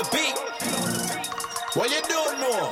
the beat. What you doing now?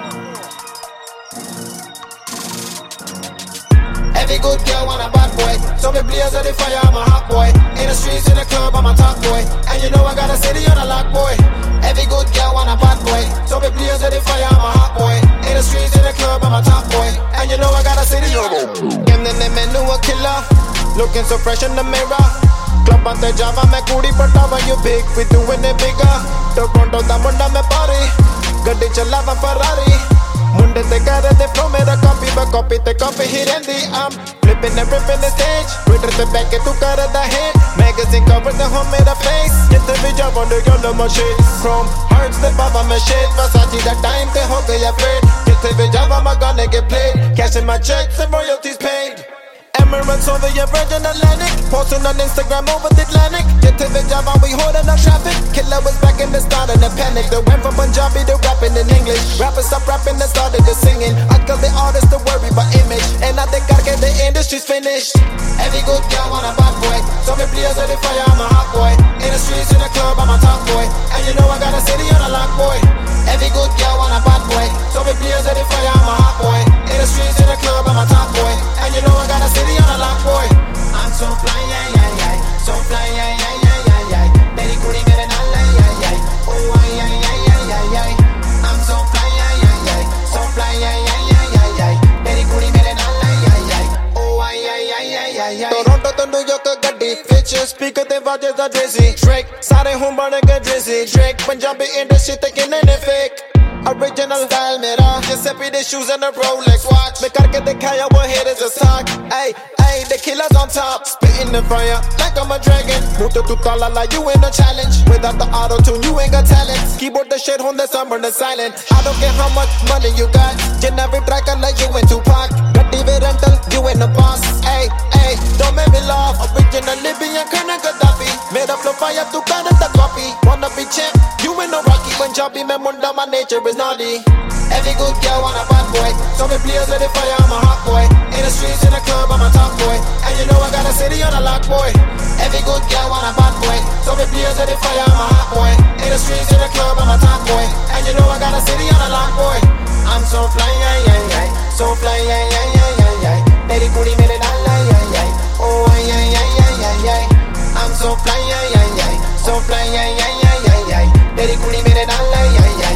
Every good girl want a bad boy, so me blaze of the fire, I'm a hot boy. In the streets, in the club, I'm a top boy. And you know I got a city on a lock boy. Every good girl want a bad boy, so me blaze of the fire, I'm a hot boy. In the streets, in the club, I'm a top boy. And you know I got a city on a lock boy. Game the name and a killer, looking so fresh in the mirror. Club on the Java, me kudi patava you big, we doing it bigger. Toronto da munda me party, gadi chalava Ferrari. Munde te kare de flow mera copy te copy ही रहंदी. I'm flipping and ripping the stage, Twitter te back tu kare da hit. Magazine cover the home mera face, जितने भी जब on the girl my shit. Chrome hearts the baba me shit, Versace that time te ho gaya fade. जितने भी जब my gonna get played, cashing my checks and royalties paid. Emirates over your Virgin Atlantic, posting on Instagram over the Atlantic. Get to the job and we holding up traffic. Killer was back in the start of the panic. They went from Punjabi to rapping in English. Rappers stop rapping and started to singing. I tell the artists to worry about image, and I think I get the industry's finished. Every good girl want a bad boy, so me blaze of the fire, I'm a hot boy. In the streets, in the club, I'm a top boy. And you know I got a city on a lock boy. Every good girl want a bad boy, so me blaze of the fire, I'm a hot boy. In the streets, in the club, I'm a top boy. And you know I got a city on a lock boy. I'm so fly, yeah, yeah, yeah. So fly, yeah, yeah, yeah, yeah, yeah. Meri kudi mere naal, yeah, yeah. Oh, yeah, yeah, yeah, yeah, yeah. I'm so fly, yeah, yeah, yeah. So fly, yeah, yeah, yeah, yeah, yeah. Meri kudi mere naal, yeah, yeah. Oh, yeah, yeah, yeah, yeah, yeah. Toronto to New York gaddi, ਵਿੱਚ speaker ਤੇ ਵਾਜੇ ਦਾ Drizzy. Drake ਸਾਰੇ ਹੁਣ ਬਣ ਗਏ Drizzy. Drake Punjabi industry ਤੇ ਕਿੰਨੇ ਨੇ fake. Original style mera, Giuseppe the shoes and a Rolex watch. Me karke dikhaya what haters are talk. Ay, ay, the killers on top, spitting the fire like I'm a dragon. Muta tu tala like you ain't a challenge. Without the auto tune, you ain't got talent. Keyboard the shit on the summer the silent. I don't care how much money you got. You never track like you in Tupac. Gatti with rental, you ain't a boss. Ay, ay, don't make me laugh. Original Libyan kind of Gaddafi. Made up flow fire, tu kind of the copy. Wanna be champ, you ain't no Rocky. Punjabi me munda, my nature is naughty. Every good girl want a bad boy, so me blaze with the fire, I'm a hot boy. In the streets, in the club, I'm a top boy. And you know I got a city on a lock boy. Every good girl want a bad boy, so me blaze with the fire, I'm a hot boy. In the streets, in the club, I'm a top boy. And you know I got a city on a lock boy. I'm so fly, yeah, yeah, yeah. So fly, yeah, yeah, yeah, yeah, yeah. Meri kudi mere naal, yeah, yeah. Oh, yeah, yeah, yeah, yeah, yeah. I'm so fly, yeah, yeah, yeah. So fly, yeah, yeah, yeah, yeah, yeah. Meri kudi mere naal, yeah, yeah.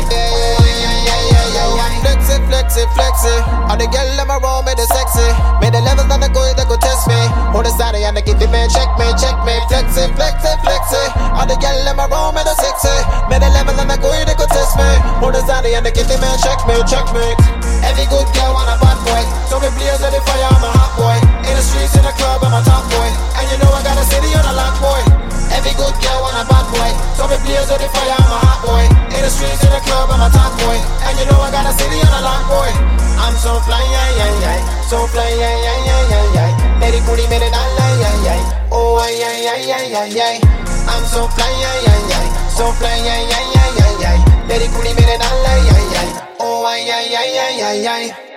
Flexy, all the girl in my room made it sexy. Made the levels on the go, they go test me. On the side, and I give it man, check me. Flexy. All the girl in my room made it sexy. Made the levels on the go, they go test me. On the side, and I give it man, check me. Every good girl want a bad boy, so me blaze with the fire, I'm a hot boy. In the streets, in the club, I'm a top boy. And you know I got a city on a lock boy. Every good girl want a bad boy, so me blaze with the fire, I'm a hot boy. In the streets, in the club, I'm a top boy. And you know I got a city on a lock boy. I'm so fly, yeah, yeah, yeah. So fly, yeah, yeah, yeah, yeah, yeah. Meri kudi mere naal, yeah, yeah. Oh, yeah, yeah, yeah, yeah, yeah. I'm so fly, yeah, yeah, yeah. So fly, yeah, yeah, yeah, yeah, yeah. Meri kudi mere naal, yeah, yeah. Oh, yeah, yeah, yeah, yeah, yeah.